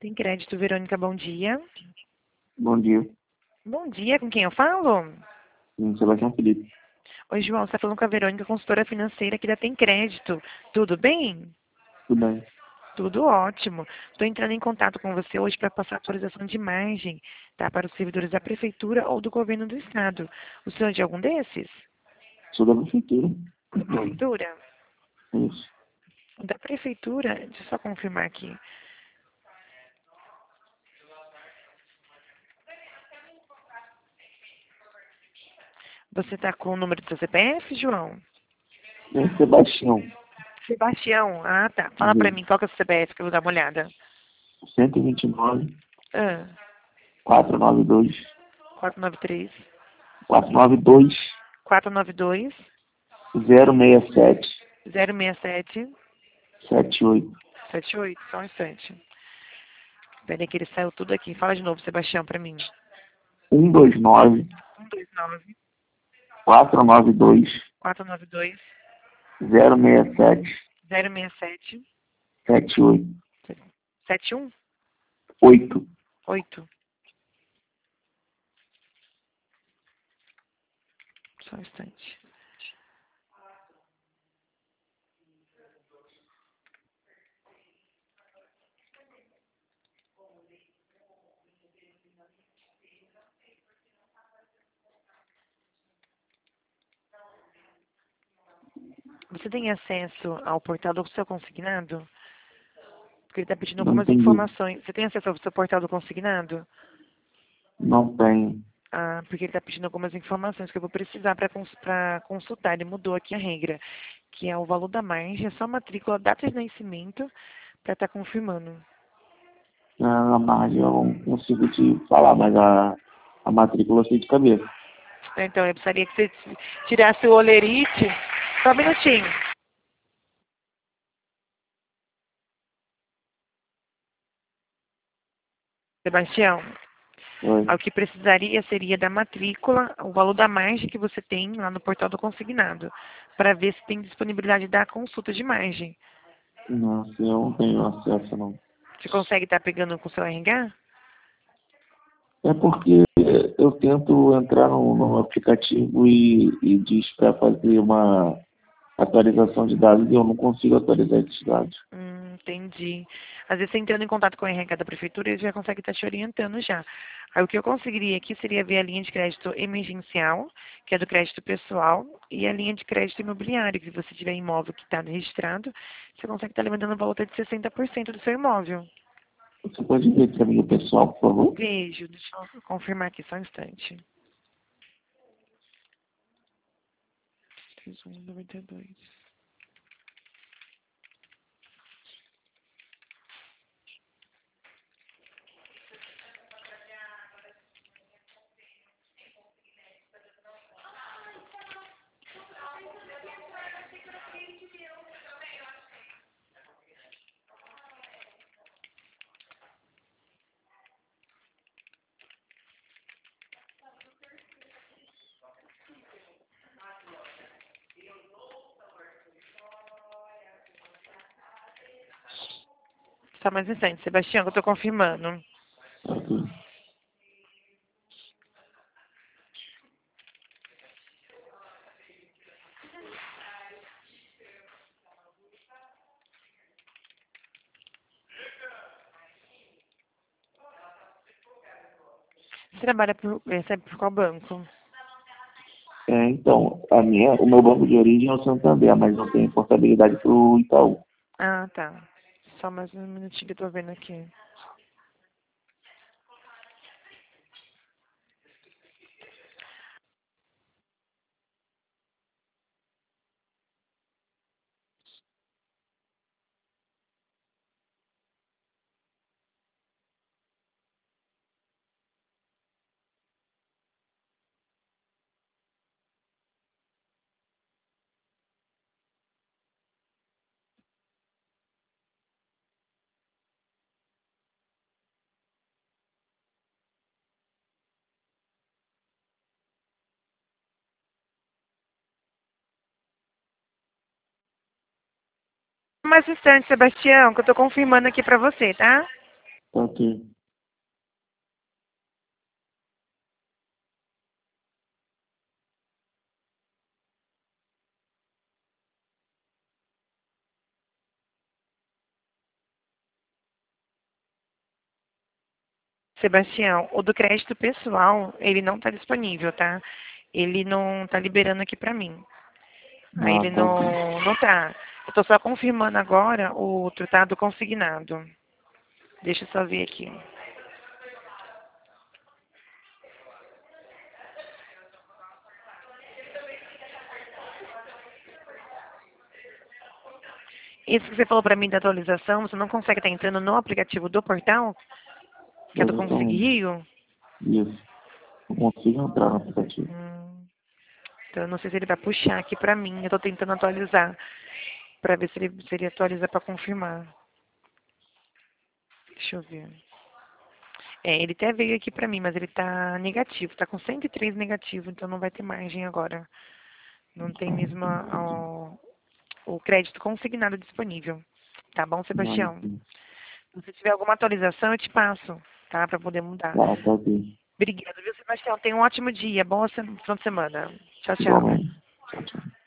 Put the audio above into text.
Tem Crédito, Verônica, bom dia. Bom dia, Bom dia, com quem eu falo? Sebastião Felipe. Oi, João, você está falando com a Verônica, consultora financeira aqui da Tem Crédito. Tudo bem? Tudo bem? Tudo ótimo. Estou entrando em contato com você hoje para passar atualização de imagem, tá? Para os servidores da Prefeitura ou do Governo do Estado. O senhor é de algum desses? Sou da prefeitura. Da Prefeitura? Isso. Da Prefeitura, deixa eu só confirmar aqui. Você está com o número do seu CPF, João? É Sebastião. Sebastião, ah tá. Fala para mim Isso. qual que é o seu CPF que eu vou dar uma olhada. 129 Ah, 492 493 492 492 067 067 78 78, só um instante. Peraí que ele saiu tudo aqui. Fala de novo, Sebastião, para mim. 129 129 492 492 067 067 78 71 8. 8. Só um instante. Você tem acesso ao portal do seu consignado? Porque ele está pedindo Não algumas entendi. informações. Você tem acesso ao seu portal do consignado? Não tem. Ah, porque ele está pedindo algumas informações que eu vou precisar para consultar. Ele mudou aqui a regra, que é o valor da margem, é só matrícula, data de nascimento, para estar confirmando. A margem eu não consigo te falar, mas a matrícula eu sei de cabeça. Então, eu precisaria que você tirasse o olerite. Só um minutinho. Sebastião, Oi. o que precisaria seria da matrícula, o valor da margem que você tem lá no portal do consignado, para ver se tem disponibilidade da consulta de margem. Nossa, eu não tenho acesso, não. Você consegue estar pegando com o seu RH? É porque eu tento entrar no aplicativo e diz para fazer uma atualização de dados e eu não consigo atualizar esses dados. Entendi. Às vezes, você entrando em contato com o RH da prefeitura, ele já consegue estar te orientando já. Aí, o que eu conseguiria aqui seria ver a linha de crédito emergencial, que é do crédito pessoal, e a linha de crédito imobiliário, que se você tiver imóvel que está registrado, você consegue estar levantando a volta de 60% do seu imóvel. Você pode ver para mim o pessoal, por favor? Vejo, deixa eu confirmar aqui só um instante. 3192. Só mais um instante, Sebastião, que eu estou confirmando. Ok. Você trabalha recebe por qual banco? Então, o meu banco de origem é o Santander, mas eu tenho portabilidade para o Itaú. Ah, tá. Só mais um minutinho que eu tô vendo aqui. Mais um instante, Sebastião, que eu tô confirmando aqui pra você, tá? Tá ok. Sebastião, o do crédito pessoal, ele não está disponível, tá? Ele não está liberando aqui para mim. Aí Ah, ele tá ok. não tá. Eu tô só confirmando agora o outro, tá? Do consignado. Deixa eu só ver aqui. Isso que você falou para mim da atualização, você não consegue estar entrando no aplicativo do portal, que é do Consig Exatamente. Rio? Isso. Não consigo entrar no aplicativo. Então eu não sei se ele vai puxar aqui para mim. Eu tô tentando atualizar para ver se ele atualiza para confirmar. Deixa eu ver. É, ele até veio aqui para mim, mas ele tá negativo, tá com 103 negativo, então não vai ter margem agora. Não tem mesmo o crédito consignado disponível. Tá bom, Não, Sebastião? enfim. Se você tiver alguma atualização, eu te passo, tá? Para poder mudar. Tá ok. Obrigada, viu, Sebastião? Tenha um ótimo dia. Bom final de semana. Tchau, tchau. Igualmente. Tchau, tchau.